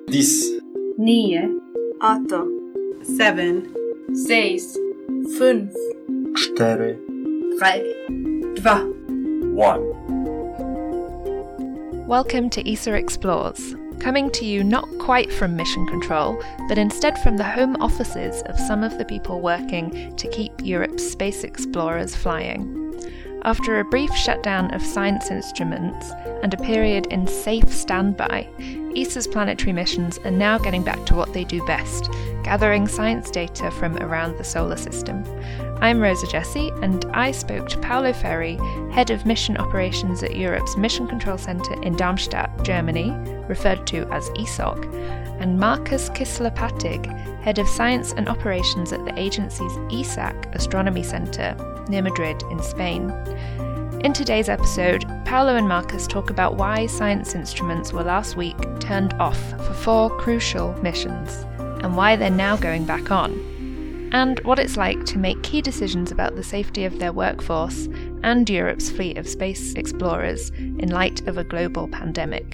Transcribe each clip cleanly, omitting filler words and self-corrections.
10, 9, 8, 7, 6, 5, 4, 3, 2. 1. Welcome to ESA Explores, coming to you not quite from Mission Control, but instead from the home offices of some of the people working to keep Europe's space explorers flying. After a brief shutdown of science instruments and a period in safe standby, ESA's planetary missions are now getting back to what they do best, gathering science data from around the solar system. I'm Rosa Jesse, and I spoke to Paolo Ferri, Head of Mission Operations at Europe's Mission Control Center in Darmstadt, Germany, referred to as ESOC, and Markus Kissler-Pattig, Head of Science and Operations at the agency's ESAC Astronomy Center near Madrid in Spain. In today's episode, Paolo and Markus talk about why science instruments were last week turned off for 4 crucial missions, and why they're now going back on, and what it's like to make key decisions about the safety of their workforce and Europe's fleet of space explorers in light of a global pandemic.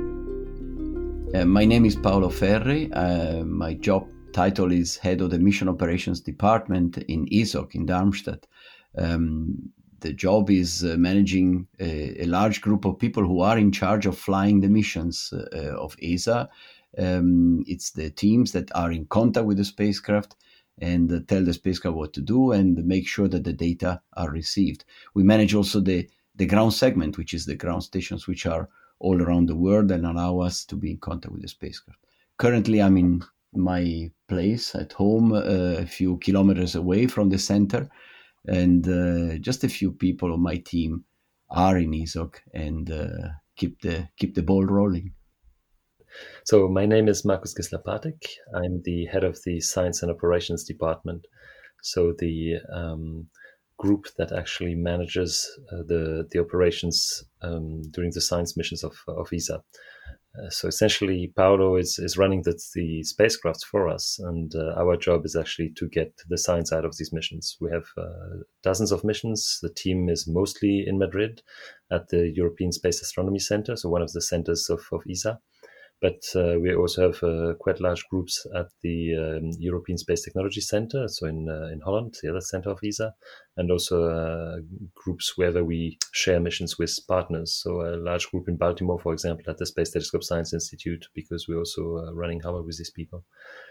My name is Paolo Ferri. My job title is Head of the Mission Operations Department in ESOC in Darmstadt. The job is managing a large group of people who are in charge of flying the missions of ESA. It's the teams that are in contact with the spacecraft and tell the spacecraft what to do and make sure that the data are received. We manage also the ground segment, which is the ground stations which are all around the world and allow us to be in contact with the spacecraft. Currently, I'm in my place at home, a few kilometers away from the center, and just a few people on my team are in ESOC and keep the ball rolling. So my name is Markus Kissler-Pattig. I'm the head of the Science and Operations Department. So the group that actually manages the operations during the science missions of ESA. So essentially, Paolo is running the spacecrafts for us, and our job is actually to get the science out of these missions. We have dozens of missions. The team is mostly in Madrid at the European Space Astronomy Center, so one of the centers of ESA. But we also have quite large groups at the European Space Technology Center, so in Holland, the other center of ESA, and also groups where we share missions with partners. So a large group in Baltimore, for example, at the Space Telescope Science Institute, because we're also running HAWA with these people.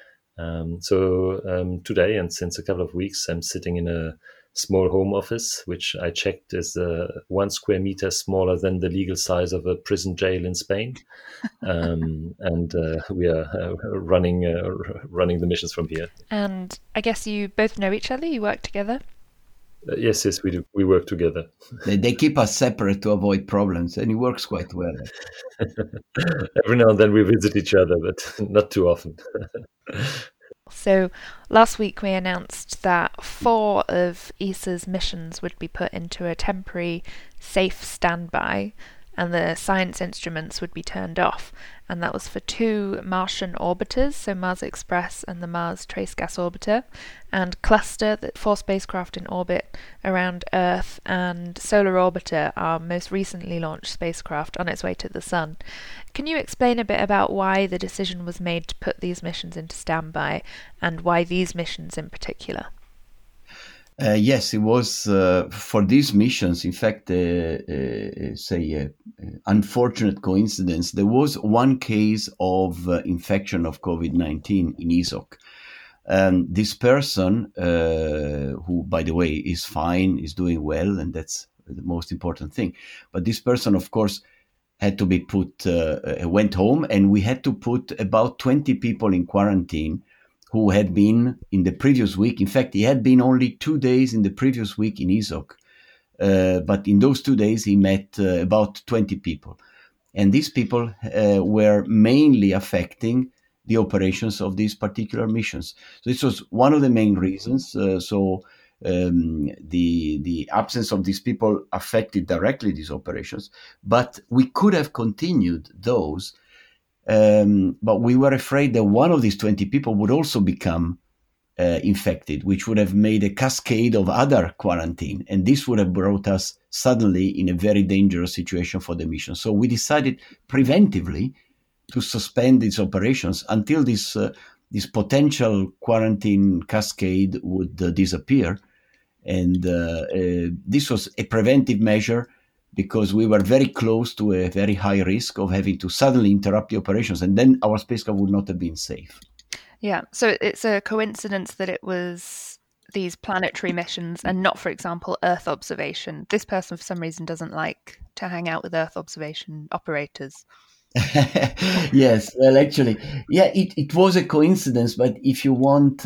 So today, and since a couple of weeks, I'm sitting in a small home office, which I checked is 1 square meter smaller than the legal size of a prison jail in Spain. And we are running the missions from here. And I guess you both know each other, you work together? Yes, we do. We work together. They keep us separate to avoid problems, and it works quite well. Every now and then we visit each other, but not too often. So last week we announced that 4 of ESA's missions would be put into a temporary safe standby and the science instruments would be turned off. And that was for 2 Martian orbiters, so Mars Express and the Mars Trace Gas Orbiter, and Cluster, the 4 spacecraft in orbit around Earth, and Solar Orbiter, our most recently launched spacecraft on its way to the Sun. Can you explain a bit about why the decision was made to put these missions into standby, and why these missions in particular? Yes, it was for these missions. In fact, unfortunate coincidence. There was one case of infection of COVID-19 in ESOC. This person, who, by the way, is fine, is doing well, and that's the most important thing. But this person, of course, had to be went home, and we had to put about 20 people in quarantine who had been in the previous week. In fact, he had been only 2 days in the previous week in ESOC. But in those 2 days, he met about 20 people. And these people were mainly affecting the operations of these particular missions. So this was one of the main reasons. The absence of these people affected directly these operations. But we could have continued those. But we were afraid that one of these 20 people would also become infected, which would have made a cascade of other quarantine. And this would have brought us suddenly in a very dangerous situation for the mission. So we decided preventively to suspend its operations until this potential quarantine cascade would disappear. And this was a preventive measure because we were very close to a very high risk of having to suddenly interrupt the operations, and then our spacecraft would not have been safe. Yeah, so it's a coincidence that it was these planetary missions and not, for example, Earth observation. This person, for some reason, doesn't like to hang out with Earth observation operators. Yes, well, actually, yeah, it was a coincidence, but if you want,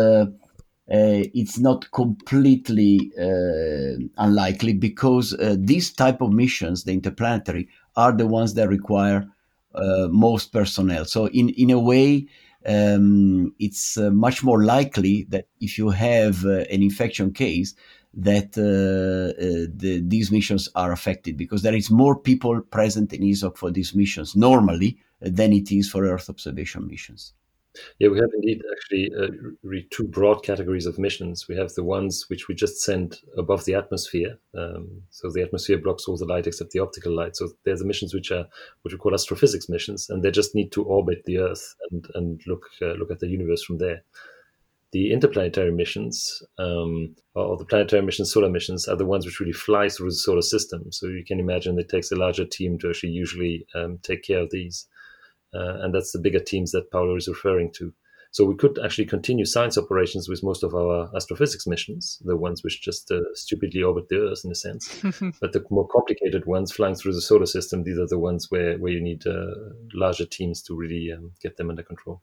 it's not completely unlikely, because these type of missions, the interplanetary, are the ones that require most personnel. So in a way, it's much more likely that if you have an infection case, that these missions are affected, because there is more people present in ESOC for these missions normally than it is for Earth observation missions. Yeah, we have indeed actually two broad categories of missions. We have the ones which we just send above the atmosphere. So the atmosphere blocks all the light except the optical light. So there's the missions which are what we call astrophysics missions, and they just need to orbit the Earth and look at the universe from there. The interplanetary missions, or the planetary missions, solar missions, are the ones which really fly through the solar system. So you can imagine it takes a larger team to actually usually take care of these. And that's the bigger teams that Paolo is referring to. So we could actually continue science operations with most of our astrophysics missions, the ones which just stupidly orbit the Earth in a sense. But the more complicated ones flying through the solar system, these are the ones where you need larger teams to really get them under control.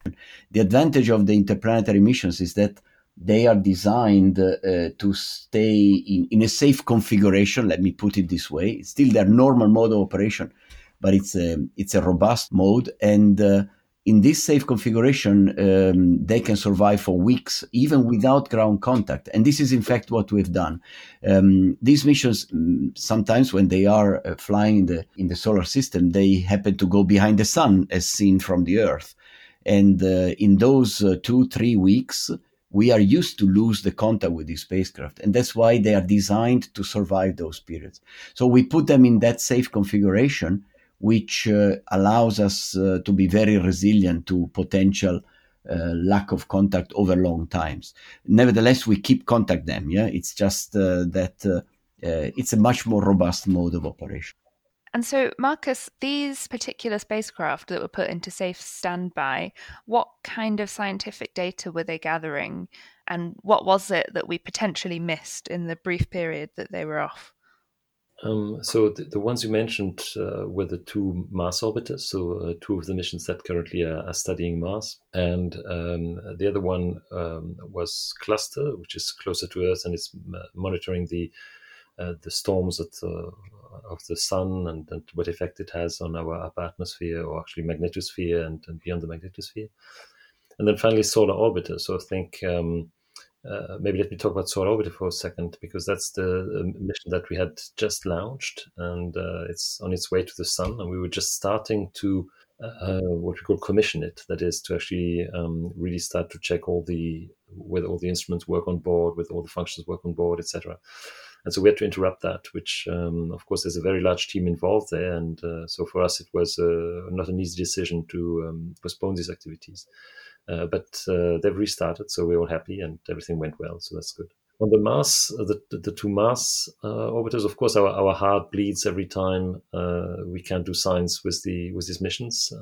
The advantage of the interplanetary missions is that they are designed to stay in a safe configuration, let me put it this way. It's still their normal mode of operation, but it's a robust mode. And in this safe configuration, they can survive for weeks, even without ground contact. And this is, in fact, what we've done. These missions, sometimes when they are flying in the solar system, they happen to go behind the sun, as seen from the Earth. And in those 2-3 weeks, we are used to lose the contact with these spacecraft. And that's why they are designed to survive those periods. So we put them in that safe configuration, which allows us to be very resilient to potential lack of contact over long times. Nevertheless, we keep contact them. Yeah, it's just that it's a much more robust mode of operation. And so, Marcus, these particular spacecraft that were put into safe standby, what kind of scientific data were they gathering? And what was it that we potentially missed in the brief period that they were off? So the ones you mentioned were the two Mars orbiters, so two of the missions that currently are studying Mars. And the other one was Cluster, which is closer to Earth, and it's monitoring the storms of the sun and what effect it has on our upper atmosphere, or actually magnetosphere and beyond the magnetosphere. And then finally Solar Orbiter. So I think maybe let me talk about Solar Orbiter for a second, because that's the mission that we had just launched, and it's on its way to the sun, and we were just starting to what we call commission it. That is to actually really start to check whether all the instruments work on board, whether all the functions work on board, etc. And so we had to interrupt that, which, of course, there's a very large team involved there. And so for us, it was not an easy decision to postpone these activities. But they've restarted, so we're all happy and everything went well. So that's good. On the Mars, the two Mars orbiters, of course, our heart bleeds every time we can't do science with these missions.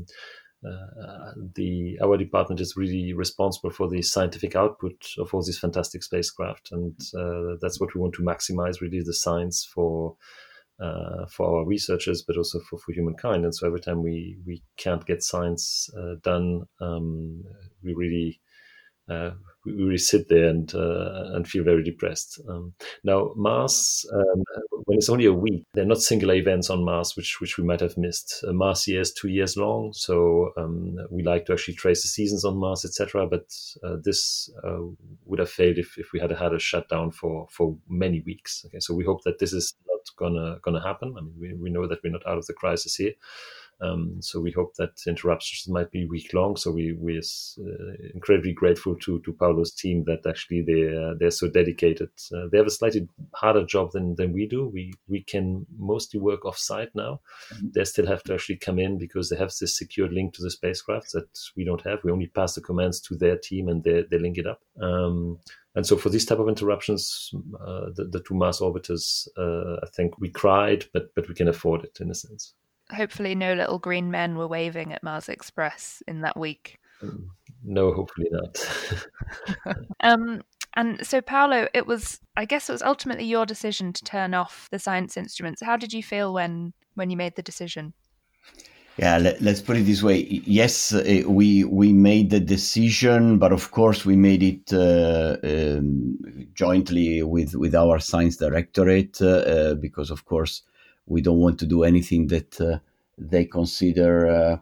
Our department is really responsible for the scientific output of all these fantastic spacecraft, and that's what we want to maximize, really, the science for our researchers, but also for humankind. And so every time we can't get science done, we really sit there and feel very depressed. Now, Mars, when it's only a week, there are not singular events on Mars which we might have missed. Mars year is 2 years long, so we like to actually trace the seasons on Mars, etc. But this would have failed if we had a shutdown for many weeks. Okay, so we hope that this is not gonna happen. I mean, we know that we're not out of the crisis here. So we hope that interruptions might be week long. So we're incredibly grateful to Paolo's team that actually they're so dedicated. They have a slightly harder job than we do. We can mostly work off site now. They still have to actually come in because they have this secured link to the spacecraft that we don't have. We only pass the commands to their team and they link it up. And so for these type of interruptions, the two Mars orbiters, I think we cried, but we can afford it in a sense. Hopefully no little green men were waving at Mars Express in that week. No, hopefully not. And so, Paolo, I guess it was ultimately your decision to turn off the science instruments. How did you feel when you made the decision? Yeah, let's put it this way. Yes, we made the decision, but of course we made it jointly with our science directorate because, of course, we don't want to do anything that they consider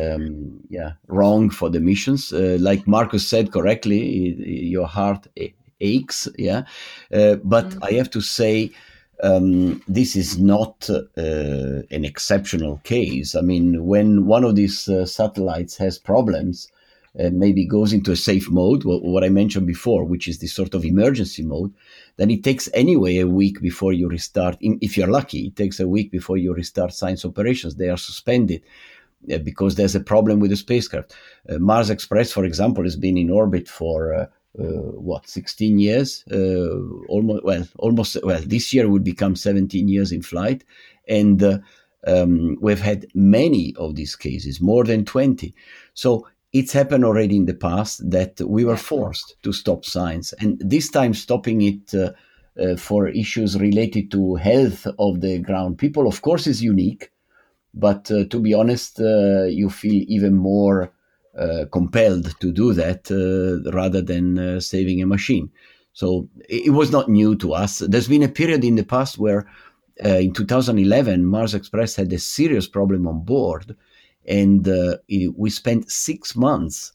wrong for the missions. Like Marcus said correctly, your heart aches. But I have to say, this is not an exceptional case. I mean, when one of these satellites has problems, maybe goes into a safe mode, what I mentioned before, which is this sort of emergency mode, then it takes anyway a week before you restart. If you're lucky, it takes a week before you restart science operations. They are suspended because there's a problem with the spacecraft. Mars Express, for example, has been in orbit for 16 years, almost this year will become 17 years in flight. And we've had many of these cases, more than 20. So it's happened already in the past that we were forced to stop science. And this time stopping it for issues related to health of the ground people, of course, is unique. But to be honest, you feel even more compelled to do that rather than saving a machine. So it was not new to us. There's been a period in the past where in 2011, Mars Express had a serious problem on board. And we spent 6 months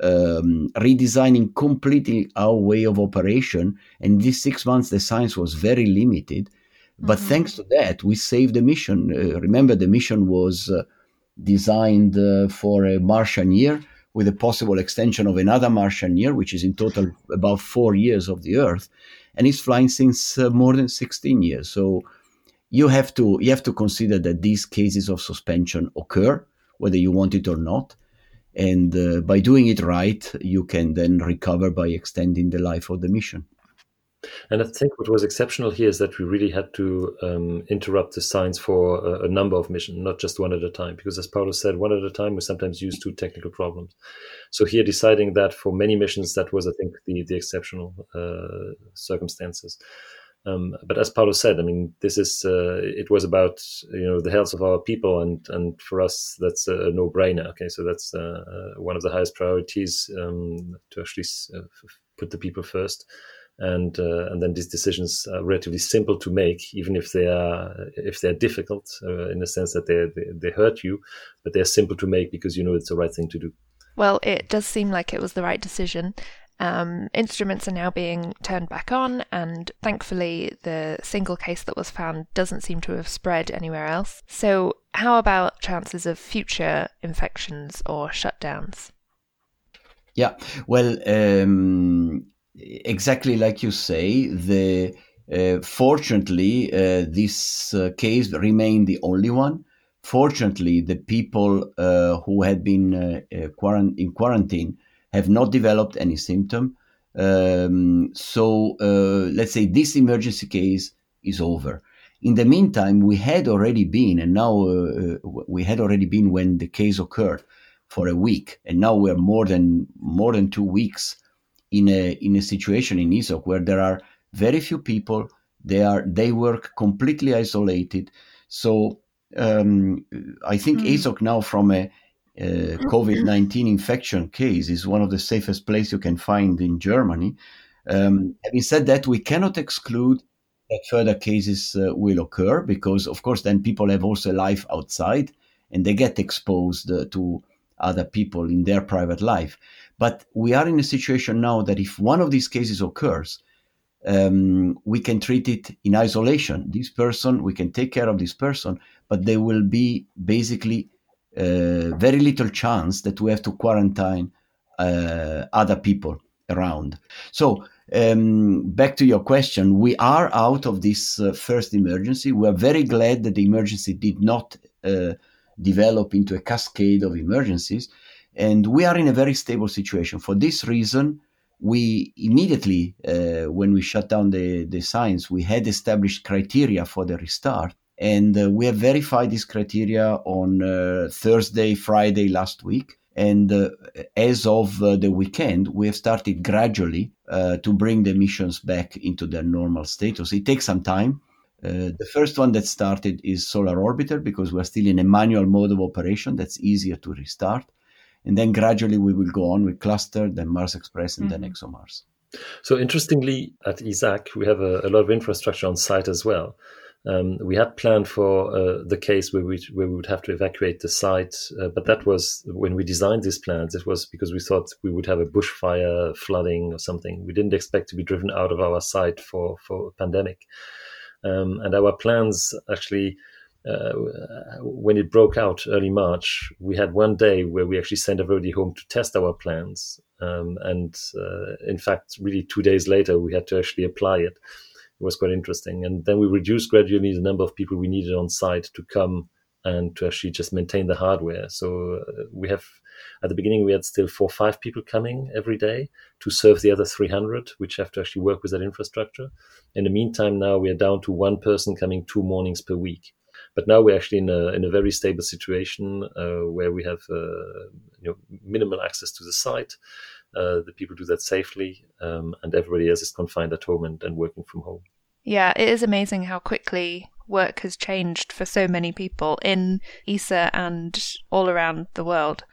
redesigning completely our way of operation. And these 6 months, the science was very limited. But thanks to that, we saved the mission. Remember, the mission was designed for a Martian year with a possible extension of another Martian year, which is in total about 4 years of the Earth. And it's flying since more than 16 years. So you have to consider that these cases of suspension occur, whether you want it or not. And by doing it right, you can then recover by extending the life of the mission. And I think what was exceptional here is that we really had to interrupt the science for a number of missions, not just one at a time. Because as Paolo said, one at a time, we sometimes use 2 technical problems. So here deciding that for many missions, that was, I think, the exceptional circumstances. But as Paolo said, I mean, this is it was about the health of our people, and for us that's a no-brainer. Okay, so that's one of the highest priorities to actually put the people first, and then these decisions are relatively simple to make, even if they're difficult in the sense that they hurt you, but they're simple to make because it's the right thing to do. Well, it does seem like it was the right decision. Instruments are now being turned back on, and thankfully the single case that was found doesn't seem to have spread anywhere else. So how about chances of future infections or shutdowns? Yeah, well, exactly like you say, fortunately, this case remained the only one. Fortunately, the people who had been in quarantine have not developed any symptom. So let's say this emergency case is over. In the meantime, we had already been when the case occurred for a week, and now we're more than 2 weeks in a situation in ESOC where there are very few people. They work completely isolated. So I think ESOC now, from a COVID-19 infection case, is one of the safest places you can find in Germany. Having said that, we cannot exclude that further cases will occur, because of course then people have also life outside and they get exposed to other people in their private life. But we are in a situation now that if one of these cases occurs, we can treat it in isolation. We can take care of this person, but they will be basically very little chance that we have to quarantine other people around. So back to your question, we are out of this first emergency. We are very glad that the emergency did not develop into a cascade of emergencies, and we are in a very stable situation. For this reason, we immediately, when we shut down the science, we had established criteria for the restart, and we have verified these criteria on Thursday, Friday last week. And as of the weekend, we have started gradually to bring the missions back into their normal status. It takes some time. The first one that started is Solar Orbiter, because we're still in a manual mode of operation. That's easier to restart. And then gradually we will go on with Cluster, then Mars Express, and then ExoMars. So interestingly, at ESAC, we have a lot of infrastructure on site as well. We had planned for the case where we would have to evacuate the site, but that was when we designed these plans. It was because we thought we would have a bushfire, flooding, or something. We didn't expect to be driven out of our site for a pandemic. And our plans actually, when it broke out early March, we had one day where we actually sent everybody home to test our plans. And in fact, really 2 days later, we had to actually apply it. It was quite interesting. And then we reduced gradually the number of people we needed on site to come and to actually just maintain the hardware. So we have, at the beginning, we had still 4 or 5 people coming every day to serve the other 300, which have to actually work with that infrastructure. In the meantime, now we are down to 1 person coming 2 mornings per week. But now we're actually in a very stable situation where we have minimal access to the site. The people do that safely, and everybody else is confined at home and working from home. Yeah, it is amazing how quickly work has changed for so many people in ESA and all around the world.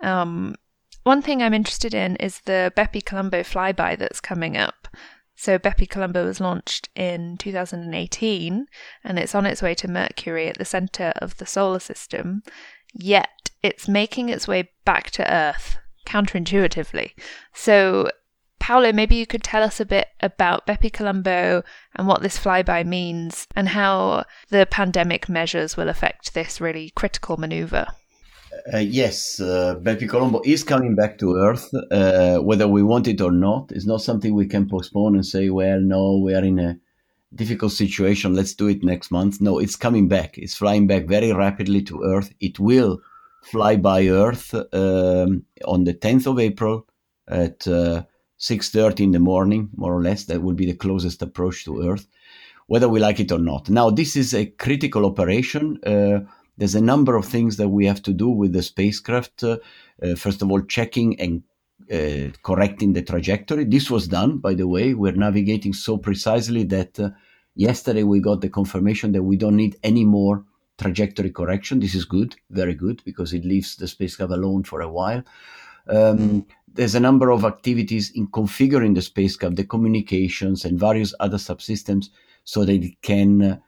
One thing I'm interested in is the Bepi Colombo flyby that's coming up. So Bepi Colombo was launched in 2018, and it's on its way to Mercury at the centre of the solar system, yet it's making its way back to Earth, counterintuitively. So, Paolo, maybe you could tell us a bit about Bepi Colombo and what this flyby means, and how the pandemic measures will affect this really critical manoeuvre. Yes, Bepi Colombo is coming back to Earth, whether we want it or not. It's not something we can postpone and say, well, no, we are in a difficult situation, let's do it next month. No, it's coming back. It's flying back very rapidly to Earth. It will fly by Earth on the 10th of April at 6:30 in the morning, more or less. That will be the closest approach to Earth, whether we like it or not. Now, this is a critical operation. There's a number of things that we have to do with the spacecraft. First of all, checking and correcting the trajectory. This was done, by the way. We're navigating so precisely that yesterday we got the confirmation that we don't need any more trajectory correction. This is good, very good, because it leaves the spacecraft alone for a while. There's a number of activities in configuring the spacecraft, the communications and various other subsystems, so that it can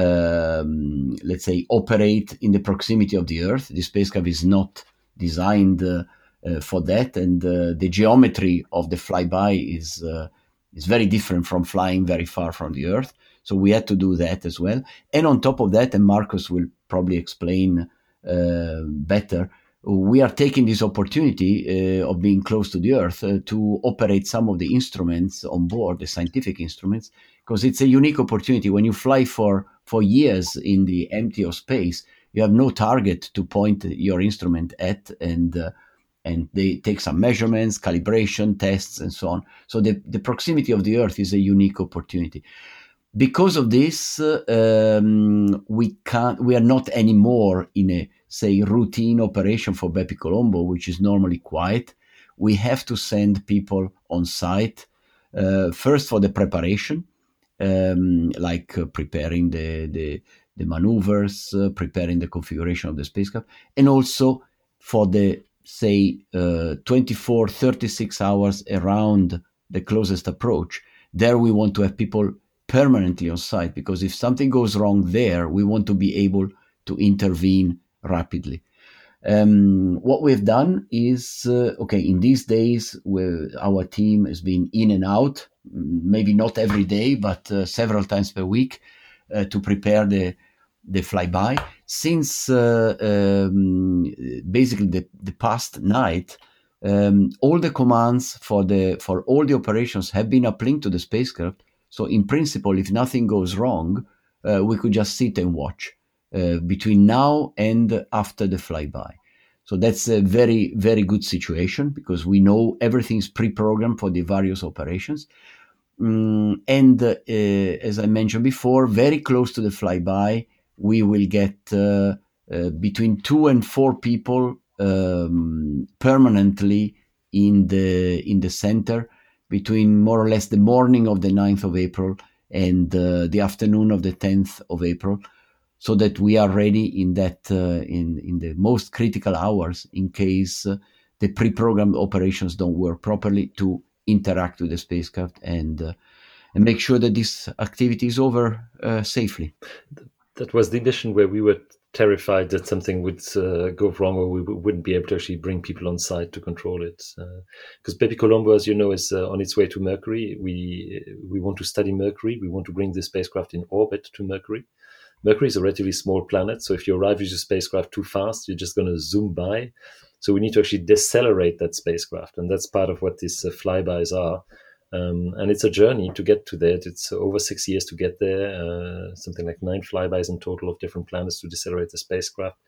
let's say, operate in the proximity of the Earth. The spacecraft is not designed for that, and the geometry of the flyby is very different from flying very far from the Earth. So we had to do that as well. And on top of that, and Marcus will probably explain better, we are taking this opportunity of being close to the Earth to operate some of the instruments on board, the scientific instruments, because it's a unique opportunity. When you fly for years in the empty of space, you have no target to point your instrument at, and they take some measurements, calibration, tests, and so on. So the proximity of the Earth is a unique opportunity. Because of this, we are not anymore in a, say, routine operation for Bepi Colombo, which is normally quiet. We have to send people on site, first for the preparation, like preparing the maneuvers, preparing the configuration of the spacecraft, and also for the, say, 24, 36 hours around the closest approach. There we want to have people permanently on site, because if something goes wrong there, we want to be able to intervene rapidly. What we've done is, in these days, our team has been in and out, maybe not every day, but several times per week, to prepare the the flyby. Since basically the past night, all the commands for all the operations have been uplinked to the spacecraft. So in principle, if nothing goes wrong, we could just sit and watch between now and after the flyby. So that's a very, very good situation because we know everything's pre-programmed for the various operations. And as I mentioned before, very close to the flyby, we will get between 2 and 4 people permanently in the center between more or less the morning of the 9th of April and the afternoon of the 10th of April, so that we are ready in that in the most critical hours in case the pre-programmed operations don't work properly, to interact with the spacecraft and make sure that this activity is over safely. That was the mission where we were terrified that something would go wrong, or we wouldn't be able to actually bring people on site to control it. Because Bepi Colombo, as you know, is on its way to Mercury. We want to study Mercury. We want to bring the spacecraft in orbit to Mercury. Mercury is a relatively small planet, so if you arrive with your spacecraft too fast, you're just going to zoom by. So we need to actually decelerate that spacecraft, and that's part of what these flybys are. And it's a journey to get to that. It's over 6 years to get there, something like 9 flybys in total of different planets to decelerate the spacecraft.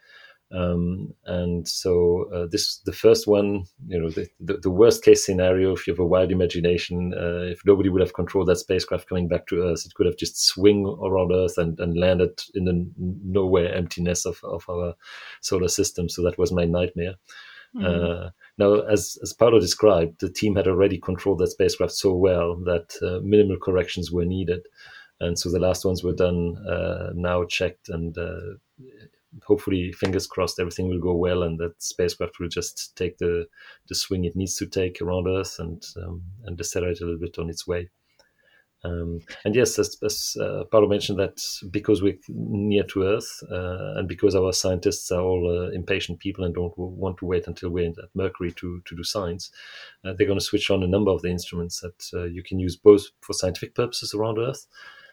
And so the first one, the worst case scenario, if you have a wild imagination, if nobody would have controlled that spacecraft coming back to Earth, it could have just swung around Earth and landed in the nowhere emptiness of our solar system. So that was my nightmare. Now, as Paolo described, the team had already controlled that spacecraft so well that minimal corrections were needed. And so the last ones were done, now checked, and hopefully, fingers crossed, everything will go well, and that spacecraft will just take the swing it needs to take around Earth and decelerate a little bit on its way. And yes, as Paolo mentioned, that because we're near to Earth and because our scientists are all impatient people and don't want to wait until we're at Mercury to do science, they're going to switch on a number of the instruments that you can use both for scientific purposes around Earth,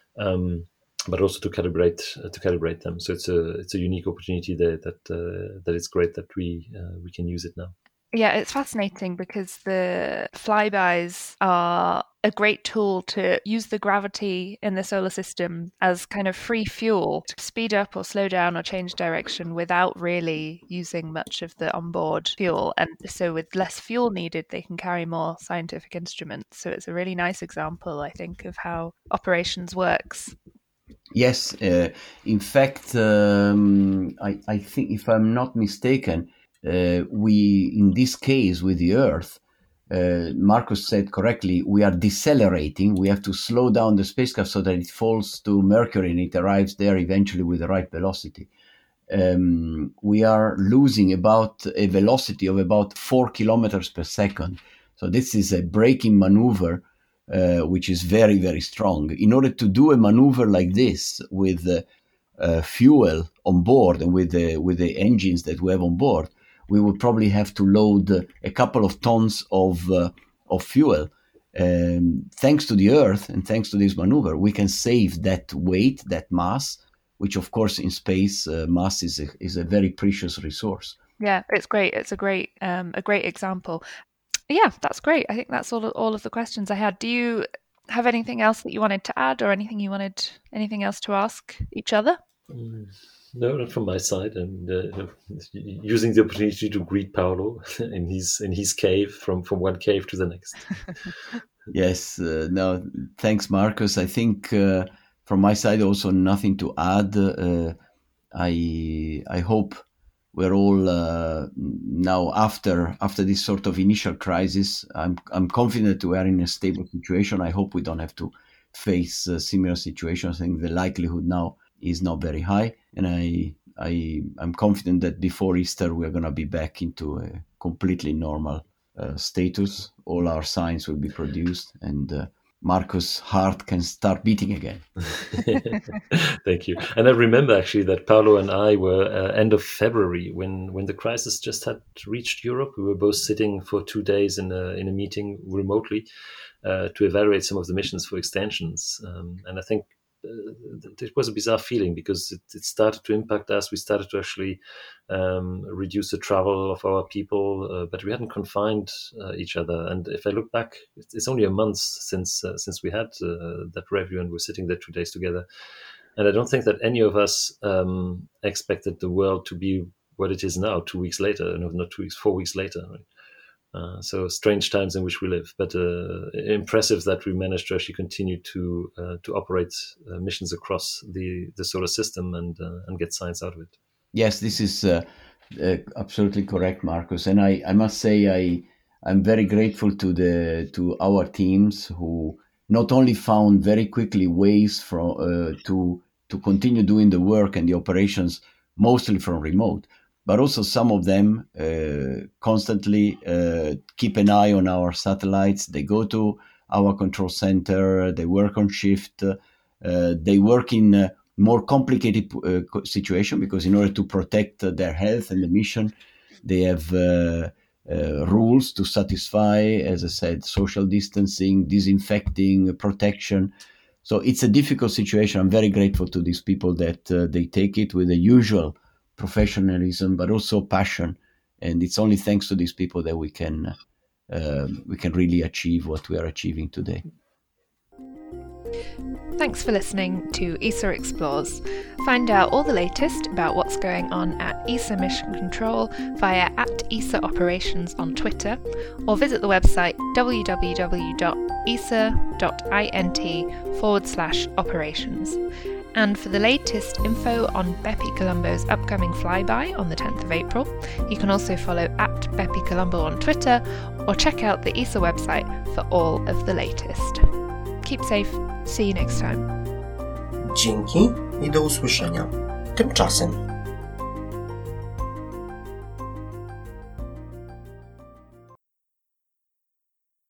but also to calibrate them. So it's a unique opportunity there that it's great that we can use it now. Yeah, it's fascinating because the flybys are a great tool to use the gravity in the solar system as kind of free fuel to speed up or slow down or change direction without really using much of the onboard fuel. And so with less fuel needed, they can carry more scientific instruments. So it's a really nice example, I think, of how operations works. Yes, in fact, I think, if I'm not mistaken, we, in this case with the Earth, Marcus said correctly, we are decelerating. We have to slow down the spacecraft so that it falls to Mercury and it arrives there eventually with the right velocity. We are losing about a velocity of about 4 kilometers per second. So this is a braking maneuver, which is very, very strong. In order to do a maneuver like this with fuel on board and with the engines that we have on board, we would probably have to load a couple of tons of fuel. Thanks to the Earth and thanks to this maneuver, we can save that weight, that mass, which of course in space, mass is a very precious resource. Yeah, it's great. It's a great example. Yeah, that's great. I think that's all of the questions I had. Do you have anything else that you wanted to add, or anything else to ask each other? No, not from my side. And using the opportunity to greet Paolo in his cave from one cave to the next. Yes, no, thanks, Marcus. I think from my side also nothing to add. I hope we're all now after this sort of initial crisis. I'm confident we are in a stable situation. I hope we don't have to face similar situations. I think the likelihood now is not very high, and I'm confident that before Easter we're going to be back into a completely normal status. All our science will be produced, and Marcus' heart can start beating again. Thank you. And I remember actually that Paolo and I were end of February when the crisis just had reached Europe. We were both sitting for 2 days in a meeting remotely to evaluate some of the missions for extensions. And I think it was a bizarre feeling because it started to impact us. We started to actually reduce the travel of our people, but we hadn't confined each other. And if I look back, it's only a month since we had that review, and we're sitting there 2 days together. And I don't think that any of us expected the world to be what it is now 2 weeks later. No, not 2 weeks, 4 weeks later. Right? So strange times in which we live, but impressive that we managed to actually continue to operate missions across the solar system and get science out of it. Yes, this is absolutely correct, Marcus. And I must say I'm very grateful to our teams who not only found very quickly ways to continue doing the work and the operations mostly from remote, but also some of them constantly keep an eye on our satellites. They go to our control center, they work on shift, they work in a more complicated situation because in order to protect their health and the mission, they have rules to satisfy, as I said, social distancing, disinfecting, protection. So it's a difficult situation. I'm very grateful to these people that they take it with the usual professionalism, but also passion, and it's only thanks to these people that we can really achieve what we are achieving today. Thanks for listening to ESA Explores. Find out all the latest about what's going on at ESA Mission Control via @ESA Operations on Twitter, or visit the website www.esa.int/operations. And for the latest info on Bepi Colombo's upcoming flyby on the 10th of April, you can also follow @Bepi Colombo on Twitter or check out the ESA website for all of the latest. Keep safe. See you next time. Dzięki i do usłyszenia. Tymczasem